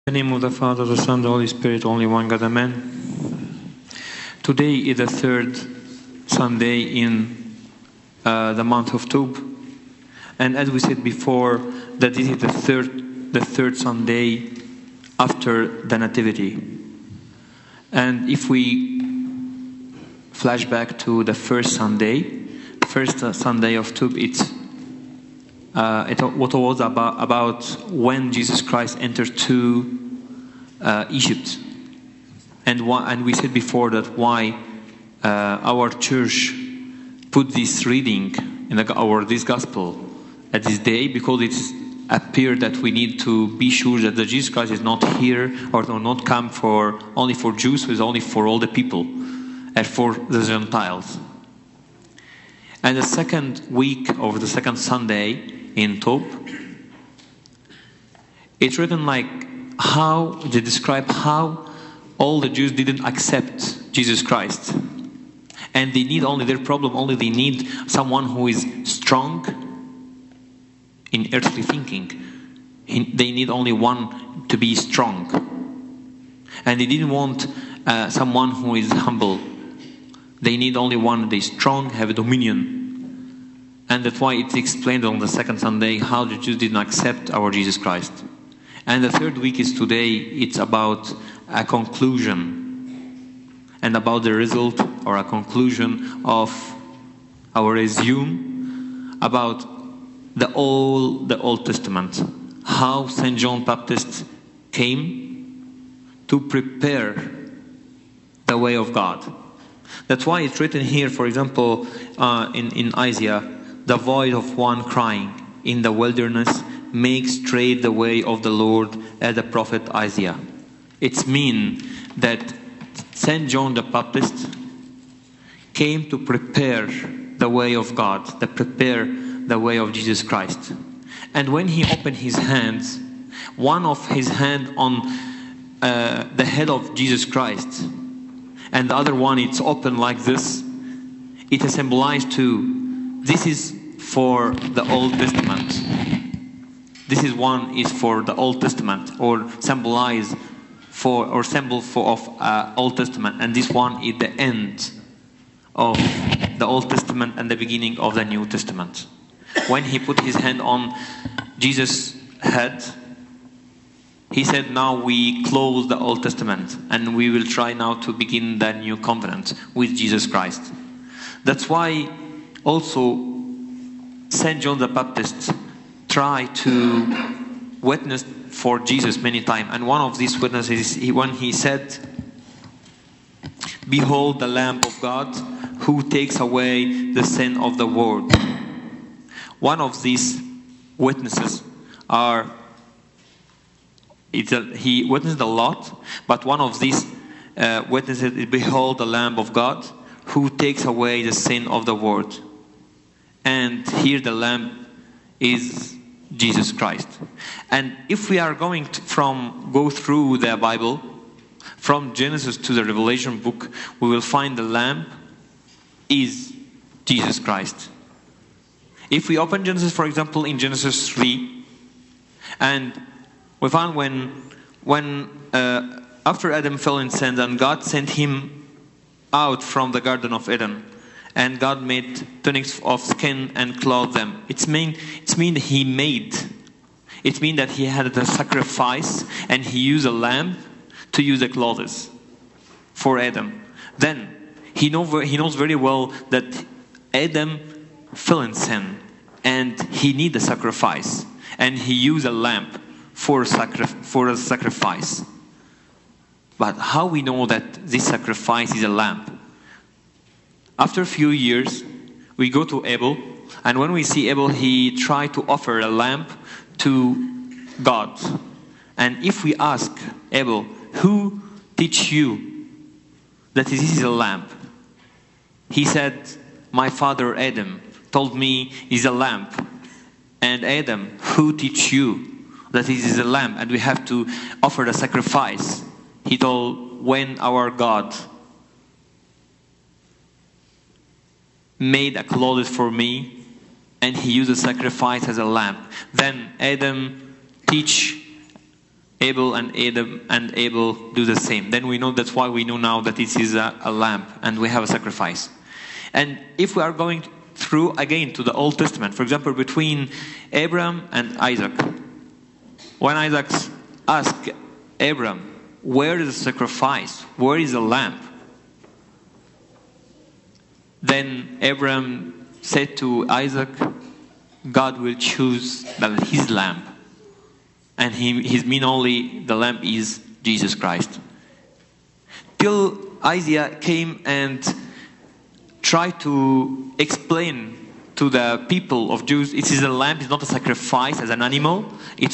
In the name of the Father, the Son, the Holy Spirit, only one God, Amen. Today is the third Sunday in the month of Tub, and as we said before, that this is the third Sunday after the Nativity. And if we flash back to the first Sunday of Tub, what was about when Jesus Christ entered to Egypt, and we said before that why our church put this reading in this gospel at this day, because it's appeared that we need to be sure that the Jesus Christ is not here or not come only for Jews, but only for all the people and for the Gentiles. And the second week of the second Sunday in Tov, it's written like how they describe how all the Jews didn't accept Jesus Christ, and they need they need someone who is strong in earthly thinking. They need only one to be strong, and they didn't want someone who is humble. They need only one that is strong, have a dominion. And that's why it's explained on the second Sunday how the Jews didn't accept our Jesus Christ. And the third week is today. It's about a conclusion and about the result or a conclusion of our resume about the Old Testament. How Saint John Baptist came to prepare the way of God. That's why it's written here, for example, in Isaiah, the voice of one crying in the wilderness, make straight the way of the Lord, as the prophet Isaiah. It's mean that Saint John the Baptist came to prepare the way of God, to prepare the way of Jesus Christ. And when he opened his hands, one of his hand on the head of Jesus Christ, and the other one it's open like this, it is symbolized to, this is for the Old Testament. This is one is for the Old Testament, or symbolize for, or symbol for of Old Testament, and this one is the end of the Old Testament and the beginning of the New Testament. When he put his hand on Jesus' head, he said, now we close the Old Testament and we will try now to begin the new covenant with Jesus Christ. That's why also Saint John the Baptist tried to witness for Jesus many times. And one of these witnesses, when he said, behold the Lamb of God who takes away the sin of the world. One of these witnesses he witnessed a lot, but one of these witnesses is, behold the Lamb of God who takes away the sin of the world. And here the Lamb is Jesus Christ. And if we are going to go through the Bible, from Genesis to the Revelation book, we will find the Lamb is Jesus Christ. If we open Genesis, for example, in Genesis 3, and we found when after Adam fell in sin, and God sent him out from the Garden of Eden, and God made tunics of skin and clothed them. It means that he had a sacrifice, and he used a lamb to use the clothes for Adam. Then he knows very well that Adam fell in sin, and he need a sacrifice, and he used a lamb for a sacrifice. But how we know that this sacrifice is a lamb? After a few years, we go to Abel, and when we see Abel, he tried to offer a lamb to God. And if we ask Abel, who teach you that this is a lamb? He said, my father Adam told me is a lamb. And Adam, who teach you that this is a lamb and we have to offer the sacrifice? He told, when our God made a clothes for me, and he used a sacrifice as a lamb. Then Adam teach Abel and Adam and Abel do the same. Then we know, that's why we know now that it is a lamb and we have a sacrifice. And if we are going through again to the Old Testament, for example, between Abraham and Isaac, when Isaac asked Abraham, where is the sacrifice? Where is the lamb? Then Abraham said to Isaac, God will choose his lamb. And his mean only, the lamb is Jesus Christ. Till Isaiah came and tried to explain to the people of Jews, it is a lamb, it's not a sacrifice as an animal. It's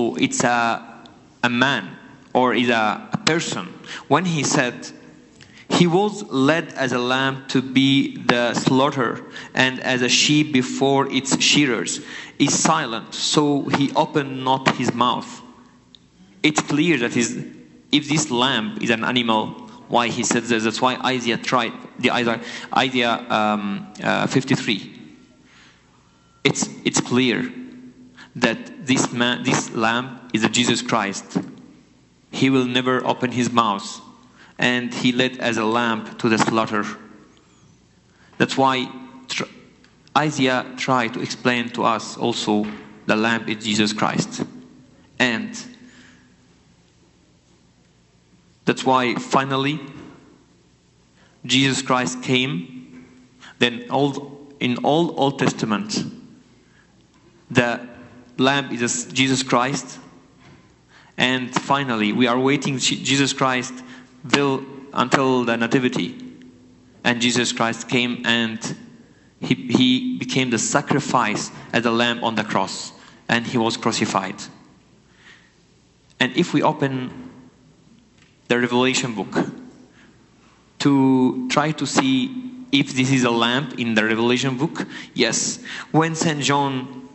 a man, or is a person. When he said, he was led as a lamb to be the slaughter, and as a sheep before its shearers is silent, so he opened not his mouth. It's clear that if this lamb is an animal, why he said this. That's why Isaiah tried Isaiah 53. It's clear that this lamb is a Jesus Christ. He will never open his mouth, and he led as a lamb to the slaughter. That's why Isaiah tried to explain to us also the lamb is Jesus Christ. And that's why finally Jesus Christ came. Then in all Old Testament, the lamb is Jesus Christ. And finally we are waiting Jesus Christ until the nativity. And Jesus Christ came and he became the sacrifice as a lamb on the cross. And he was crucified. And if we open the Revelation book to try to see if this is a lamb in the Revelation book, yes. When St. John,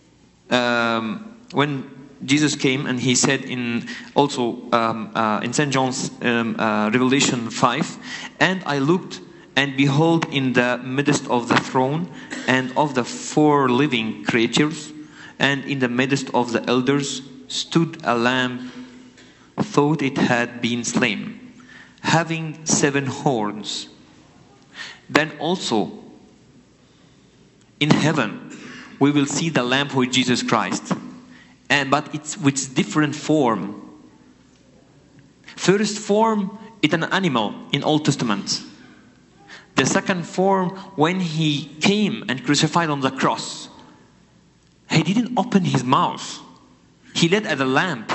when Jesus came and he said in St. John's Revelation 5, and I looked, and behold, in the midst of the throne and of the 4 living creatures, and in the midst of the elders, stood a lamb, thought it had been slain, having 7 horns. Then also in heaven we will see the lamb who is Jesus Christ, but it's with different form. First form, it's an animal in Old Testament. The second form, when he came and crucified on the cross, he didn't open his mouth. He led as a lamb.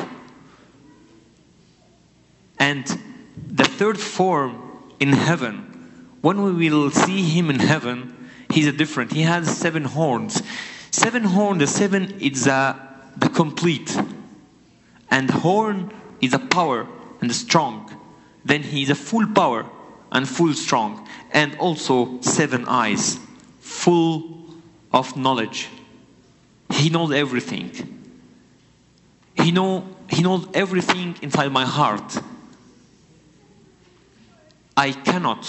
And the third form in heaven, when we will see him in heaven, he's different. He has 7 horns. 7 horns, the 7 is the complete. And horn is a power and a strong. Then he is a full power and full strong. And also 7 eyes, full of knowledge. He knows everything. He knows everything inside my heart. I cannot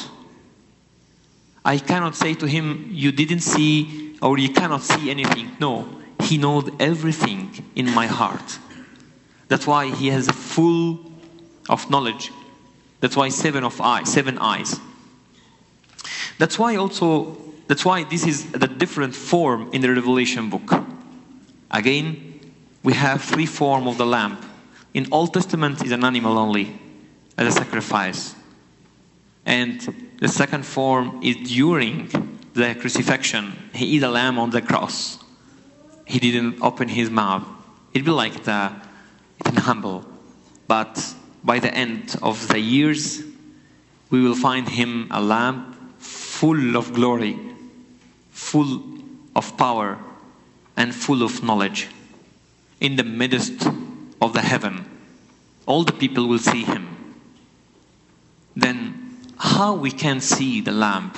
say to him, you didn't see, or you cannot see anything. No, he knows everything in my heart. That's why he has full of knowledge. That's why 7 eyes. That's why this is the different form in the Revelation book. Again, we have 3 forms of the lamb. In Old Testament is an animal only, as a sacrifice. And the second form is during the crucifixion. He is a lamb on the cross. He didn't open his mouth. It'd be like it's humble. But by the end of the years, we will find him a lamb full of glory, full of power, and full of knowledge. In the midst of the heaven, all the people will see him. Then how we can see the lamb?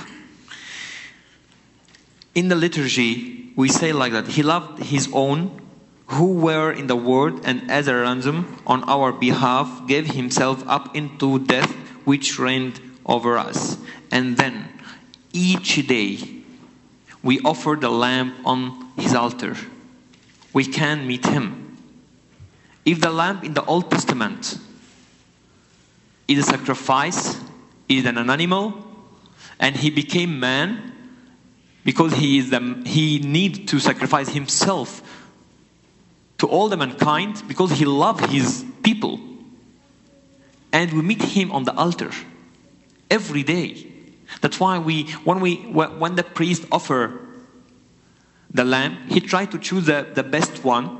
In the liturgy, we say like that: he loved his own who were in the world, and as a ransom on our behalf gave himself up into death, which reigned over us. And then each day we offer the lamb on his altar. We can meet him. If the lamb in the Old Testament is a sacrifice, is an animal, and he became man because he needs to sacrifice himself to all the mankind because he loved his people. And we meet him on the altar every day. That's why when the priest offer the lamb, he tried to choose the best one,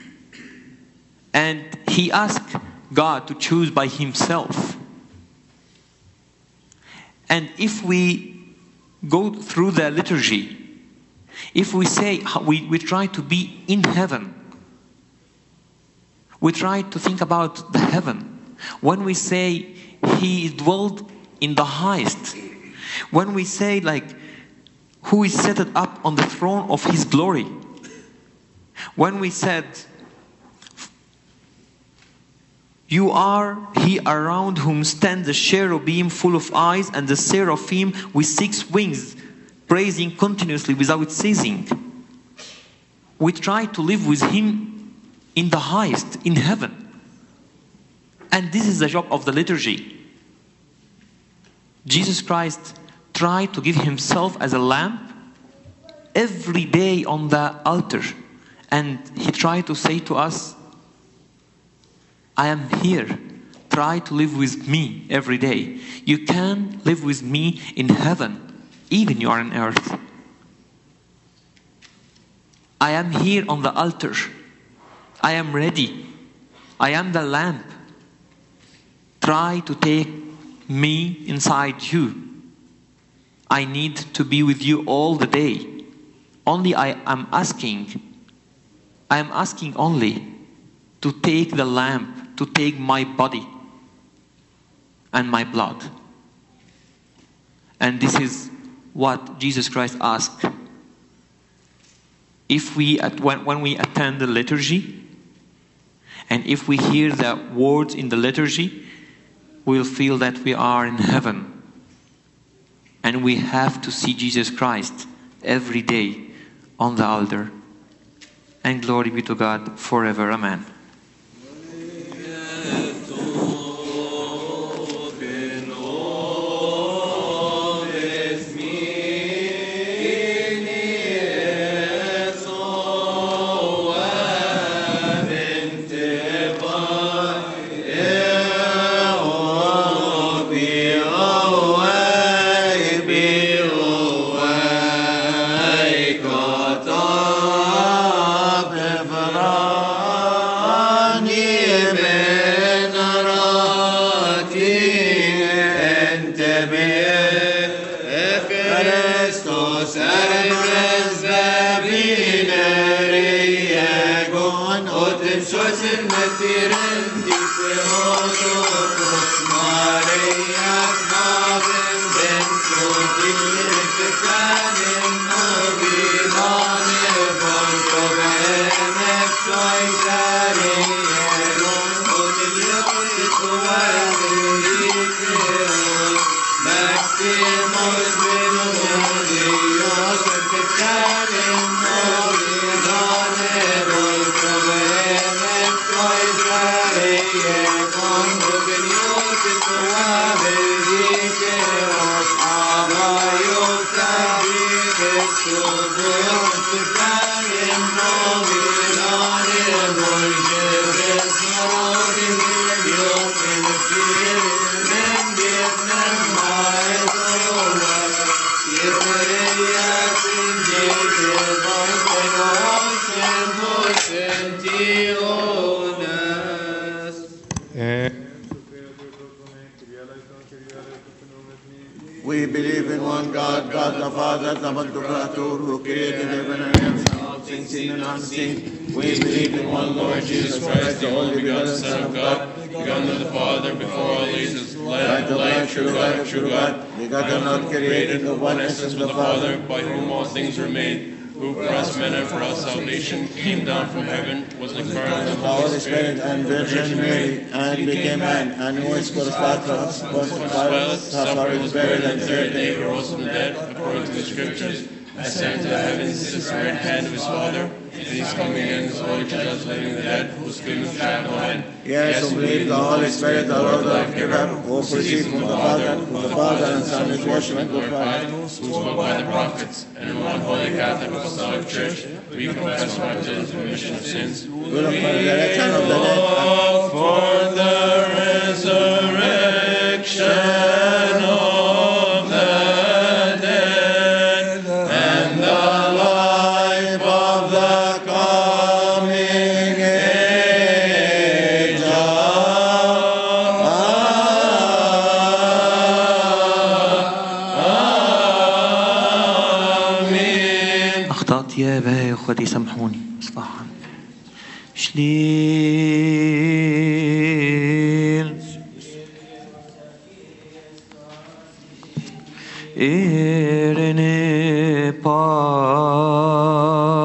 and he asked God to choose by himself. And if we go through the liturgy, if we say we try to be in heaven, we try to think about the heaven. When we say he dwelled in the highest, when we say who is seated up on the throne of his glory, when we said you are he around whom stand the cherubim full of eyes and the seraphim with 6 wings, praising continuously without ceasing. We try to live with him in the highest, in heaven. And this is the job of the liturgy. Jesus Christ tried to give himself as a lamb every day on the altar. And he tried to say to us, I am here. Try to live with me every day. You can live with me in heaven, even you are on earth. I am here on the altar. I am ready. I am the lamb. Try to take me inside you. I need to be with you all the day. Only I am asking only to take the lamb, to take my body and my blood. And this is what Jesus Christ asked. If when we attend the liturgy, and if we hear the words in the liturgy, we'll feel that we are in heaven. And we have to see Jesus Christ every day on the altar. And glory be to God forever. Amen. We believe in one God, God the Father, the Creator, who created heaven and earth and all things seen and unseen. We believe in one Lord Jesus Christ, the only begotten Son of God, begotten of the Father before all ages, light of light, true God, begotten, not created, of one essence with the Father, by whom all things were made, who for us men and for our salvation came down from heaven, was incarnate of the Holy Spirit and Virgin Mary, and became man, and who is crucified for us, was Pilate, suffered, was buried, and the third day he rose from the dead, according to the Scriptures, ascended to the heavens, sits at the right hand of his Father, and he's coming in his glory to judge the living and the dead, whose kingdom shall no end. Yes, who believe the Holy Spirit, the Lord life giver, who proceeds from the Father, who the Father and Son is worshipped and glorified, Who spoke by the prophets, and in one holy Catholic Apostolic Church, we confess our baptism for remission of sins. who look for the resurrection of the dead, For the resurrection of the dead and the life of the coming age. Amen. أخطأت يا أبا يا أخوتي سامحوني إصلاحا. شليل إرني